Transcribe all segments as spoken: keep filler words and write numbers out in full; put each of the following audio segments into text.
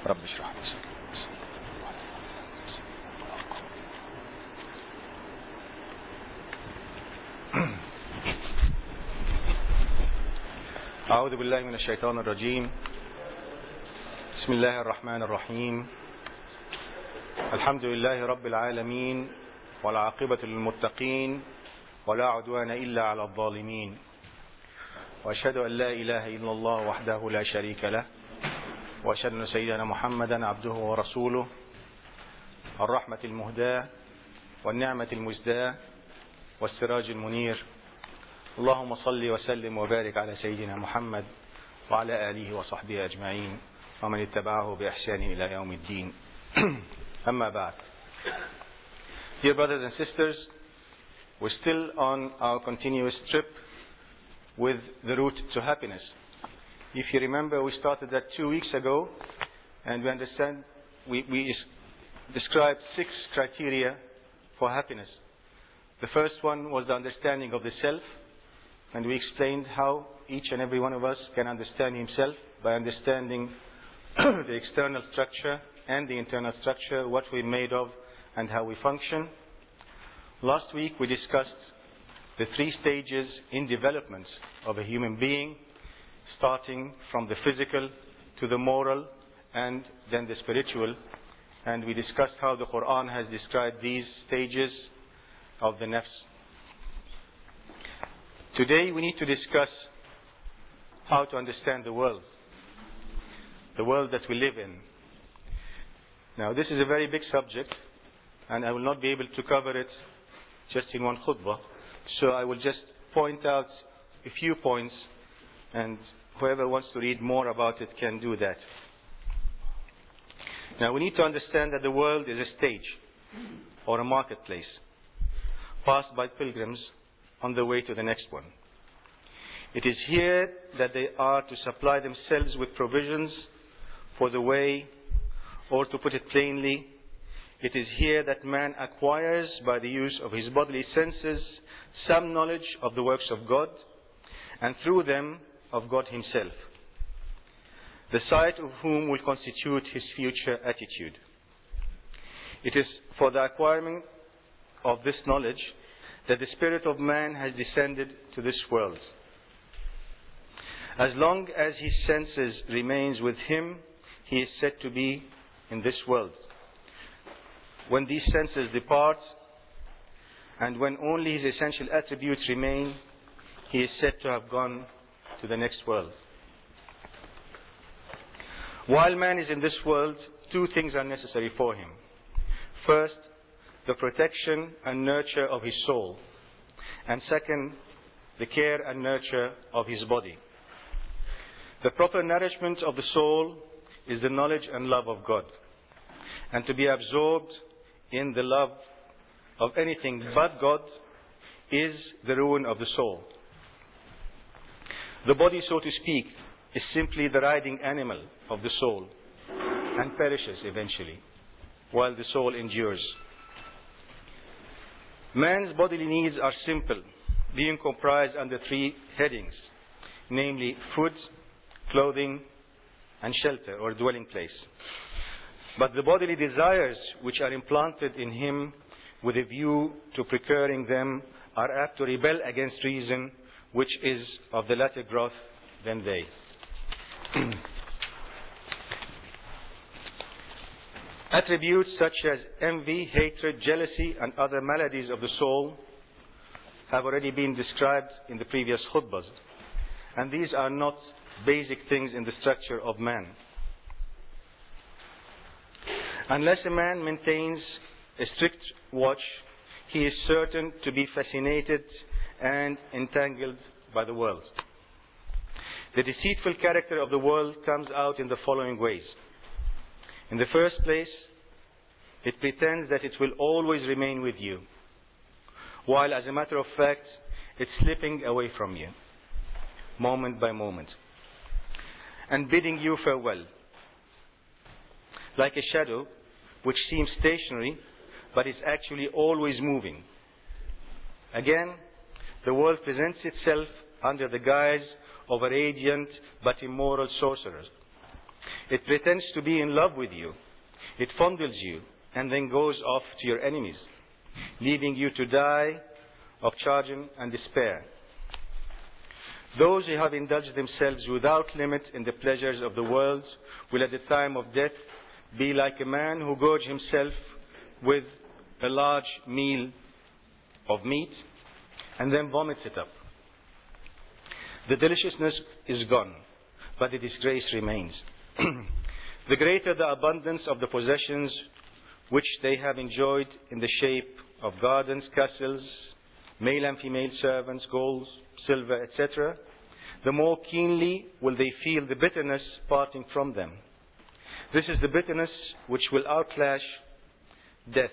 رب اشرح لي صدري. أعوذ بالله من الشيطان الرجيم. بسم الله الرحمن الرحيم. الحمد لله رب العالمين، والعاقبة للمتقين، ولا عدوان إلا على الظالمين، وأشهد أن لا إله إلا الله وحده لا شريك له، وأشهد أن سيدنا محمدا عبده ورسوله، الرحمة المهداة والنعمة المزداة والسراج المنير. اللهم صل وسلم وبارك على سيدنا محمد وعلى آله وصحبه أجمعين ومن اتبعه بإحسان إلى يوم الدين. أما بعد. Dear brothers and sisters, we're still on our continuous trip with the route to happiness. If you remember, we started that two weeks ago, and we understand we, we described six criteria for happiness. The first one was the understanding of the self, and we explained how each and every one of us can understand himself by understanding the external structure and the internal structure, what we're made of and how we function. Last week we discussed the three stages in development of a human being, starting from the physical to the moral and then the spiritual. And we discussed how the Quran has described these stages of the nafs. Today we need to discuss how to understand the world, the world that we live in. Now this is a very big subject, and I will not be able to cover it just in one khutbah. So I will just point out a few points, and whoever wants to read more about it can do that. Now we need to understand that the world is a stage or a marketplace passed by pilgrims on the way to the next one. It is here that they are to supply themselves with provisions for the way, or to put it plainly, it is here that man acquires by the use of his bodily senses some knowledge of the works of God, and through them of God himself, the sight of whom will constitute his future attitude. It is for the acquiring of this knowledge that the spirit of man has descended to this world. As long as his senses remains with him, he is said to be in this world. When these senses depart, and when only his essential attributes remain, he is said to have gone to the next world. While man is in this world, two things are necessary for him. First, the protection and nurture of his soul, and second, the care and nurture of his body. The proper nourishment of the soul is the knowledge and love of God, and to be absorbed in the love of anything but God is the ruin of the soul. The body, so to speak, is simply the riding animal of the soul and perishes eventually, while the soul endures. Man's bodily needs are simple, being comprised under three headings, namely food, clothing, and shelter or dwelling place. But the bodily desires which are implanted in him with a view to procuring them are apt to rebel against reason, which is of the latter growth than they. Attributes such as envy, hatred, jealousy, and other maladies of the soul have already been described in the previous khutbahs. And these are not basic things in the structure of man. Unless a man maintains a strict watch, he is certain to be fascinated and entangled by the world. The deceitful character of the world comes out in the following ways. In the first place, it pretends that it will always remain with you, while as a matter of fact, it's slipping away from you, moment by moment, and bidding you farewell, like a shadow which seems stationary, but is actually always moving. Again, the world presents itself under the guise of a radiant but immoral sorcerer. It pretends to be in love with you. It fondles you and then goes off to your enemies, leaving you to die of chagrin and despair. Those who have indulged themselves without limit in the pleasures of the world will at the time of death be like a man who gorges himself with a large meal of meat and then vomits it up. The deliciousness is gone, but the disgrace remains. The greater the abundance of the possessions which they have enjoyed in the shape of gardens, castles, male and female servants, gold, silver, et cetera, the more keenly will they feel the bitterness parting from them. This is the bitterness which will outclash death.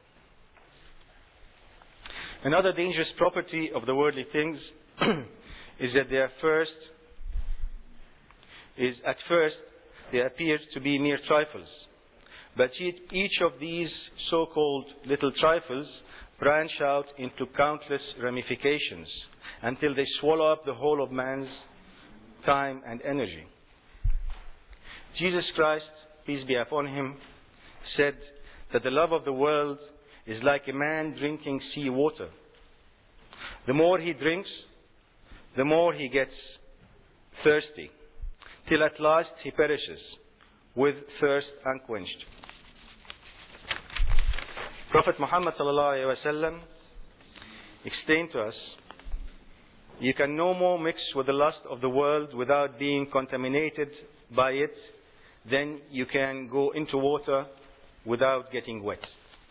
Another dangerous property of the worldly things is that they are first, is at first they appear to be mere trifles. But each of these so-called little trifles branch out into countless ramifications until they swallow up the whole of man's time and energy. Jesus Christ, peace be upon him, said that the love of the world is like a man drinking sea water. The more he drinks, the more he gets thirsty, till at last he perishes with thirst unquenched. Prophet Muhammad sallallahu alaihi wasallam explained to us, you can no more mix with the lust of the world without being contaminated by it than you can go into water without getting wet.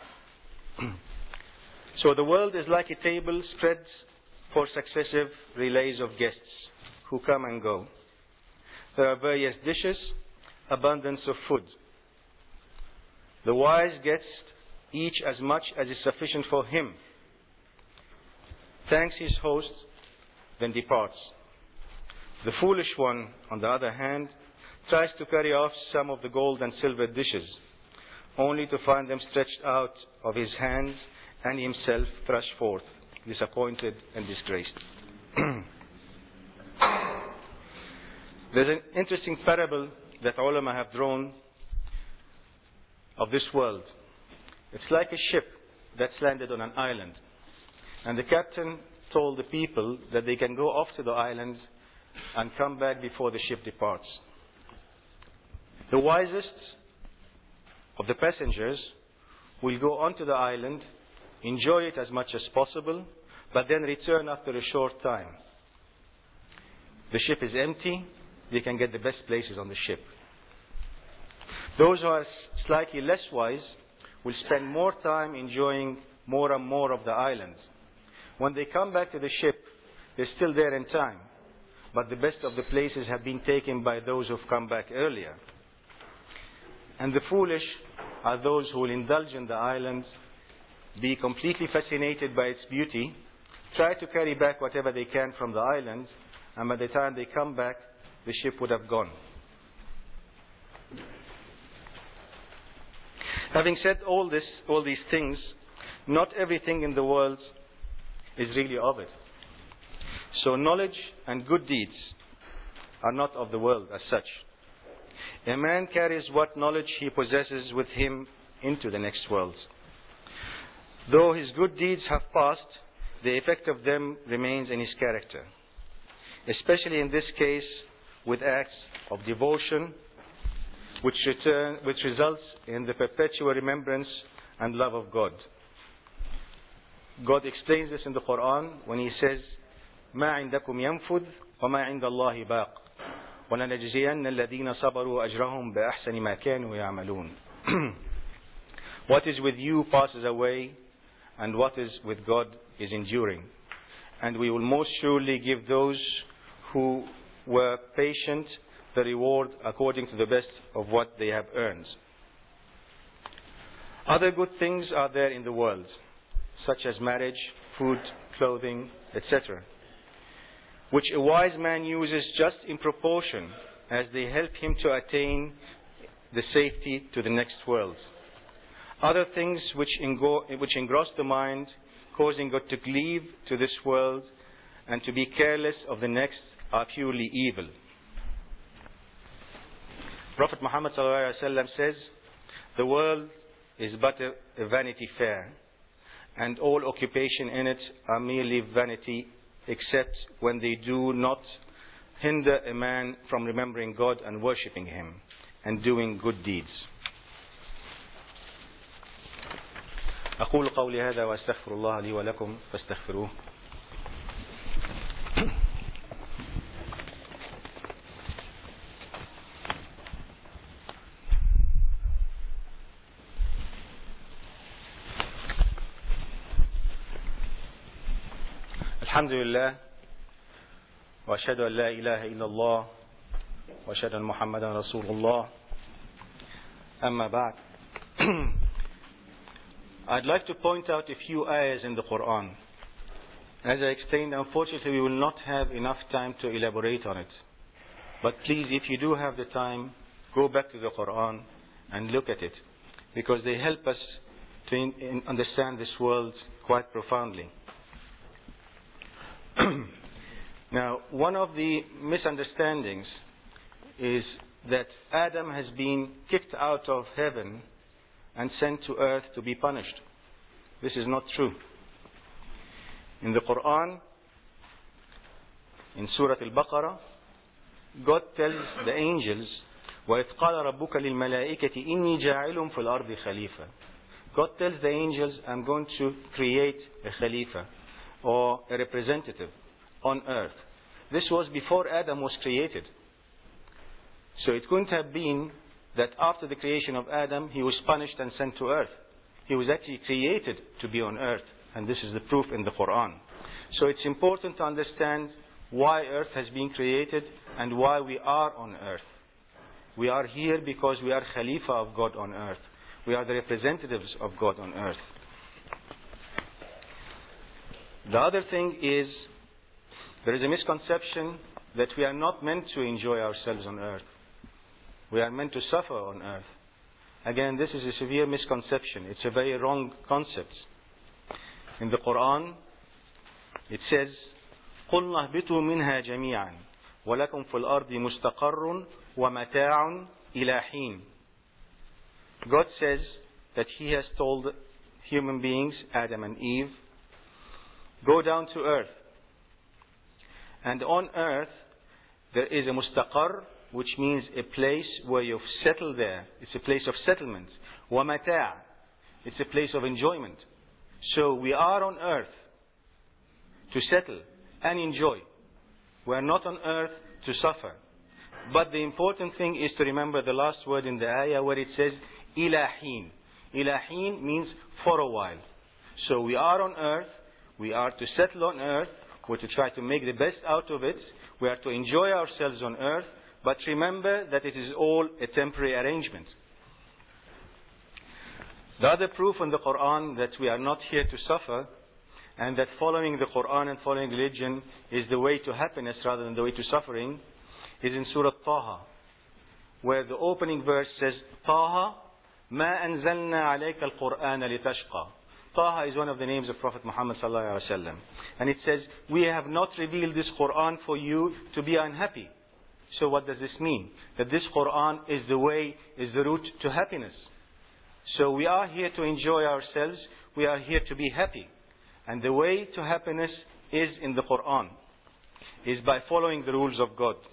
So the world is like a table spread for successive relays of guests who come and go. There are various dishes, abundance of food. The wise gets each as much as is sufficient for him, thanks his host, then departs. The foolish one, on the other hand, tries to carry off some of the gold and silver dishes, only to find them stretched out of his hands and himself thrust forth, disappointed and disgraced. There's an interesting parable that ulama have drawn of this world. It's like a ship that's landed on an island, and the captain told the people that they can go off to the island and come back before the ship departs. The wisest of the passengers will go onto the island, enjoy it as much as possible, but then return after a short time. The ship is empty, they can get the best places on the ship. Those who are slightly less wise will spend more time enjoying more and more of the island. When they come back to the ship, they're still there in time, but the best of the places have been taken by those who've come back earlier. And the foolish are those who will indulge in the island, be completely fascinated by its beauty, try to carry back whatever they can from the island, and by the time they come back, the ship would have gone. Having said all this, all these things, not everything in the world is really of it. So knowledge and good deeds are not of the world as such. A man carries what knowledge he possesses with him into the next world. Though his good deeds have passed, the effect of them remains in his character, especially in this case with acts of devotion, which, return, which results in the perpetual remembrance and love of God. God explains this in the Quran when He says, مَا عِنْدَكُمْ يَنْفُذْ وَمَا عِنْدَ اللَّهِ بَاقٍ وَلَنَجْزِيَنَّ الَّذِينَ صَبَرُوا أَجْرَهُمْ بِأَحْسَنِ مَا كَانُوا يَعْمَلُونَ. What is with you passes away, and what is with God is enduring. And we will most surely give those who were patient the reward according to the best of what they have earned. Other good things are there in the world, such as marriage, food, clothing, et cetera, which a wise man uses just in proportion as they help him to attain the safety to the next world. Other things which, engo- which engross the mind, causing God to cleave to this world and to be careless of the next, are purely evil. Prophet Muhammad sallallahu alaihi wasallam says, the world is but a, a vanity fair, and all occupation in it are merely vanity, except when they do not hinder a man from remembering God and worshipping Him and doing good deeds. أقول قولي هذا وأستغفر الله لي ولكم فاستغفروه. الحمد لله وأشهد أن لا إله إلا الله وأشهد أن محمدا رسول الله. أما بعد. I'd like to point out a few ayahs in the Quran. As I explained, unfortunately we will not have enough time to elaborate on it. But please, if you do have the time, go back to the Quran and look at it, because they help us to in, in understand this world quite profoundly. Now, one of the misunderstandings is that Adam has been kicked out of heaven and sent to earth to be punished. This is not true. In the Quran, in Surah Al-Baqarah, God tells the angels, وَإِذْ قَالَ رَبُّكَ لِلْمَلَائِكَةِ إِنِّي جَاعِلٌ فِي الْأَرْضِ خَلِيفَةً. God tells the angels, I'm going to create a Khalifa, or a representative on earth. This was before Adam was created. So it couldn't have been that after the creation of Adam, he was punished and sent to earth. He was actually created to be on earth. And this is the proof in the Quran. So it's important to understand why earth has been created and why we are on earth. We are here because we are Khalifa of God on earth. We are the representatives of God on earth. The other thing is, there is a misconception that we are not meant to enjoy ourselves on earth. We are meant to suffer on earth. Again, this is a severe misconception. It's a very wrong concept. In the Quran, it says, قُلْنَا اهْبِطُوا مِنْهَا جَمِيعًا وَلَكُمْ فِي الْأَرْضِ مُسْتَقَرٌّ وَمَتَاعٌ إِلَى حِينٍ. God says that He has told human beings, Adam and Eve, go down to earth. And on earth, there is a mustaqar, which means a place where you've settled there. It's a place of settlement. وَمَتَاعٌ. It's a place of enjoyment. So we are on earth to settle and enjoy. We are not on earth to suffer. But the important thing is to remember the last word in the ayah where it says, إِلَى حِينٍ. إِلَى حِينٍ means for a while. So we are on earth. We are to settle on earth. We're to try to make the best out of it. We are to enjoy ourselves on earth. But remember that it is all a temporary arrangement. The other proof in the Quran that we are not here to suffer, and that following the Quran and following religion is the way to happiness rather than the way to suffering, is in Surah Taha, where the opening verse says, Taha, ma anzalna alayka al-Qur'ana litashqa. Taha is one of the names of Prophet Muhammad sallallahu alaihi wasallam, and it says, we have not revealed this Quran for you to be unhappy. So what does this mean? That this Quran is the way, is the route to happiness. So we are here to enjoy ourselves. We are here to be happy. And the way to happiness is in the Quran, is by following the rules of God.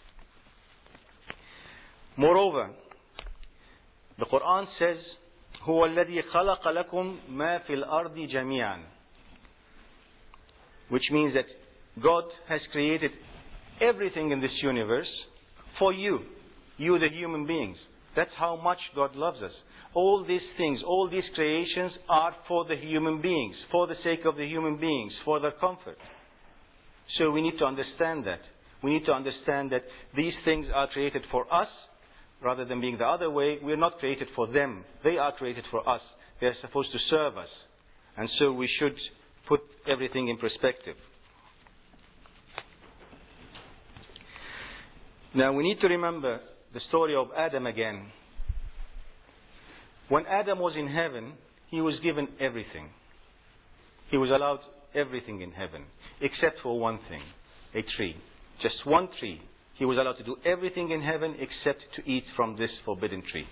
Moreover, the Quran says, هو الذي خلق لكم ما في الأرض جميعا, which means that God has created everything in this universe for you, you the human beings. That's how much God loves us. All these things, all these creations are for the human beings, for the sake of the human beings, for their comfort. So we need to understand that. We need to understand that these things are created for us, rather than being the other way. We are not created for them. They are created for us. They are supposed to serve us. And so we should put everything in perspective. Now we need to remember the story of Adam again. When Adam was in heaven, he was given everything. He was allowed everything in heaven, except for one thing, a tree. Just one tree he was allowed to do everything in heaven except to eat from this forbidden tree.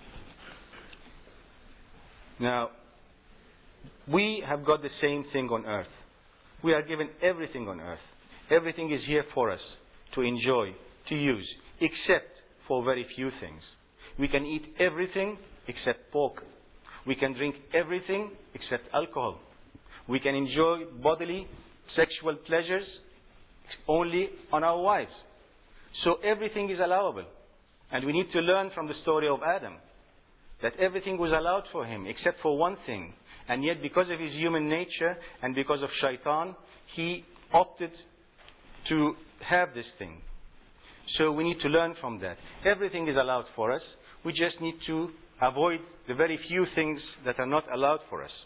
Now, we have got the same thing on earth. We are given everything on earth. Everything is here for us to enjoy, to use, except for very few things. We can eat everything except pork. We can drink everything except alcohol. We can enjoy bodily, sexual pleasures only on our wives. So everything is allowable. And we need to learn from the story of Adam that everything was allowed for him except for one thing. And yet because of his human nature and because of shaitan, he opted to have this thing. So we need to learn from that. Everything is allowed for us. We just need to avoid the very few things that are not allowed for us.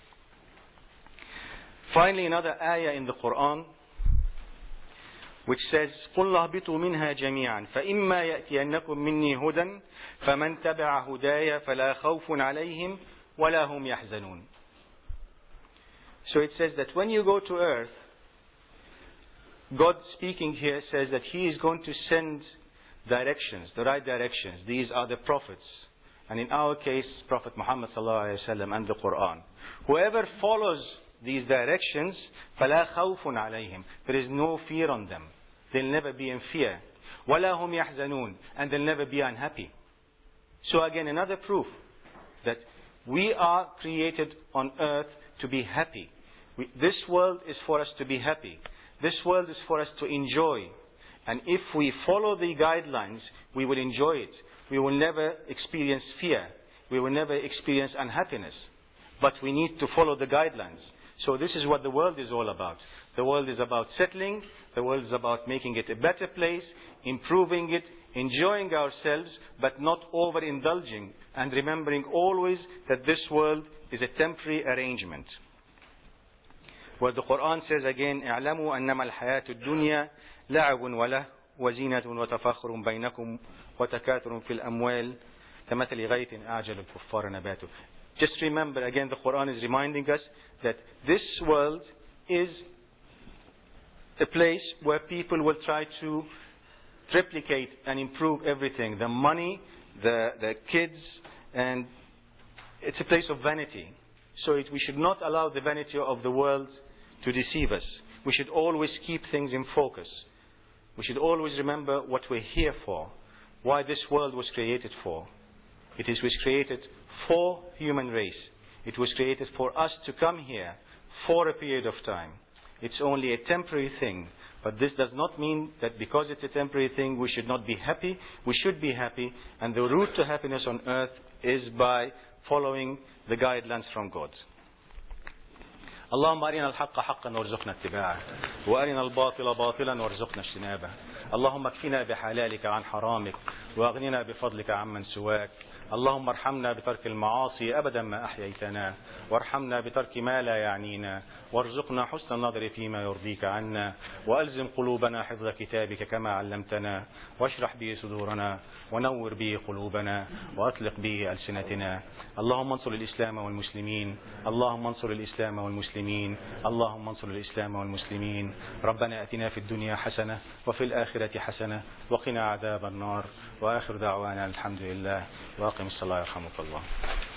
Finally, another ayah in the Quran which says, قُلْ اهْبِطُوا مِنْهَا جَمِيعًا فَإِمَّا يَأْتِيَنَّكُمْ مِنِّي هُدًى فَمَنْ تَبِعَ هُدَايَ فَلَا خَوْفٌ عَلَيْهِمْ وَلَا هُمْ يَحْزَنُونَ. So it says that when you go to earth, God speaking here says that He is going to send directions, the right directions. These are the prophets. And in our case, Prophet Muhammad sallallahu alaihi wasallam and the Quran. Whoever follows these directions, فَلَا خَوْفٌ عَلَيْهِمْ. There is no fear on them. They'll never be in fear. وَلَا هُمْ يَحْزَنُونَ. And they'll never be unhappy. So again, another proof that we are created on earth to be happy. We, this world is for us to be happy. This world is for us to enjoy. And if we follow the guidelines, we will enjoy it. We will never experience fear. We will never experience unhappiness. But we need to follow the guidelines. So this is what the world is all about. The world is about settling. The world is about making it a better place, improving it, enjoying ourselves, but not overindulging, and remembering always that this world is a temporary arrangement. Where the Quran says again, اعلموا أنما الحياة الدنيا لعب وله وزينة وتفاخر بينكم وتكاثر في الأموال كمثل غيث أعجب الكفار نباته. Just remember, again, the Quran is reminding us that this world is a place where people will try to replicate and improve everything. The money, the, the kids, and it's a place of vanity. So it, we should not allow the vanity of the world to deceive us. We should always keep things in focus. We should always remember what we're here for, why this world was created for. It is, was created for human race. It was created for us to come here for a period of time. It's only a temporary thing. But this does not mean that because it's a temporary thing, we should not be happy. We should be happy. And the route to happiness on earth is by following the guidelines from God. اللهم أرنا الحق حقا وارزقنا اتباعه وأرنا الباطل باطلا وارزقنا اجتنابه اللهم اكفنا بحلالك عن حرامك واغننا بفضلك عمن سواك اللهم ارحمنا بترك المعاصي أبدا ما أحييتنا وارحمنا بترك ما لا يعنينا وارزقنا حسن النظر فيما يرضيك عنا وألزم قلوبنا حفظ كتابك كما علمتنا واشرح به صدورنا ونور به قلوبنا وأطلق به ألسنتنا اللهم انصر الإسلام والمسلمين اللهم انصر الإسلام والمسلمين اللهم انصر الإسلام والمسلمين ربنا أتنا في الدنيا حسنة وفي الآخرة حسنة وقنا عذاب النار وآخر دعوانا الحمد لله وأقم الصلاة يرحمك الله.